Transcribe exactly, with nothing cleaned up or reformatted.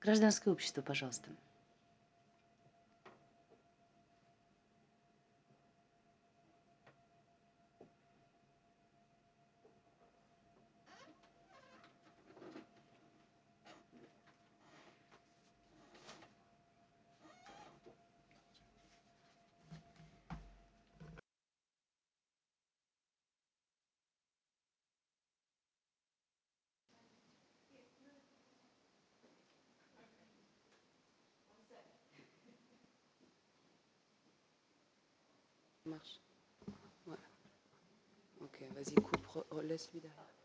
Гражданское общество, пожалуйста. Marche. Ouais. Ok, vas-y, coupe, laisse-lui derrière.